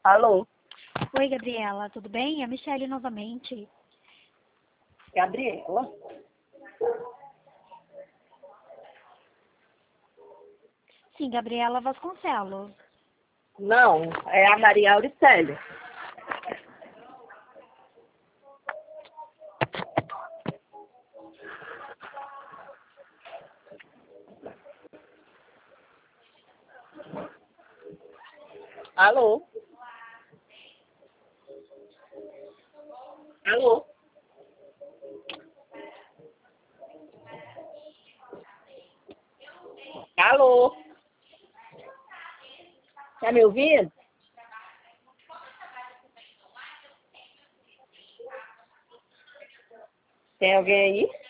Alô, Oi, Gabriela, tudo bem? É a Michelle novamente. Gabriela? Sim, Gabriela Vasconcelos. Não, é a Maria Auricélia. Alô? Alô? Alô? Tá me ouvindo? Tem alguém aí?